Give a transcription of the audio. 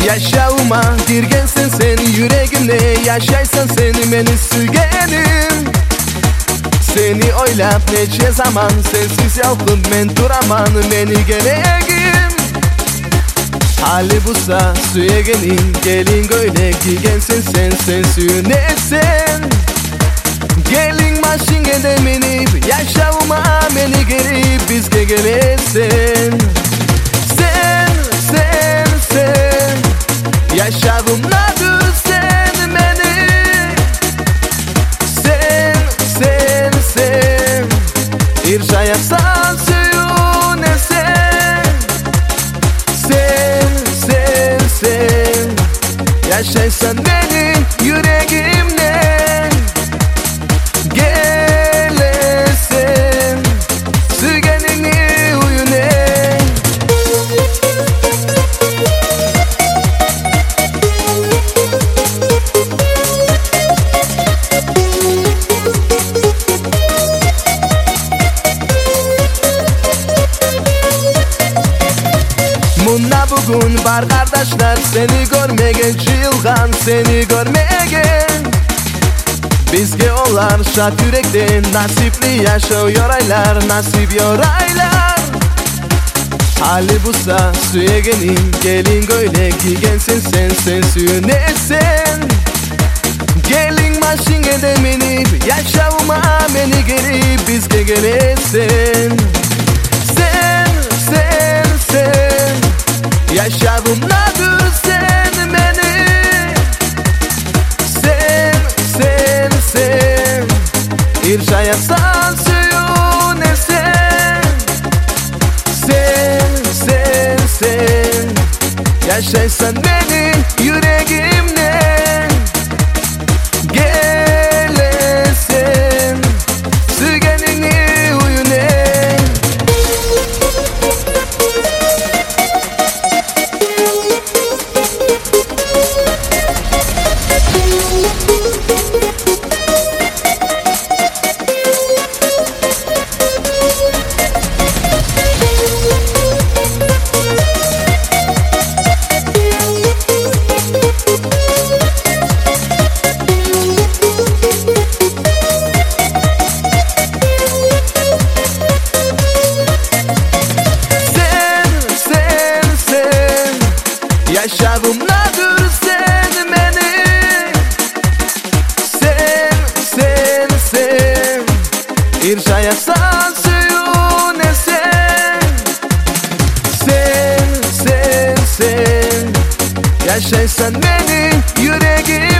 Yaşavuma girgensen sen yüreğimde, yaşaysan sen beni sürgenim. Seni oylap neçe zaman, sensiz yokum ben duramam, beni gereğim. Hali busa suya gelin öyle girgensen sen sürünesen. Gelin maşingede minip, yaşavuma beni gerip bizge gelesen. Sen yaşavımdadır sen beni. Sen irşayatsan suyun esen. Sen yaşaysan beni yüreğimden. Gelesen sürgenini uyune. Bunda bugün var kardeşler, seni görmegen çılgan, seni görmegen. Bizge olar şat yürekten, nasipli yaşıyor aylar, nasip yoraylar. Hali busa suya gelin öyle girgensen sen sürünesen. Gelin maşingede minip, yaşavuma beni gerip bizge gelesen. Sen yaşavımdadır sen beni. Sen irşayatsan suyun esen. Sen yaşaysan beni yüreğimden. Gelesen sürgenini uyune. Yaşavımdadır sen beni. Sen irşayatsan suyun esen. Sen yaşaysan beni yüreğim.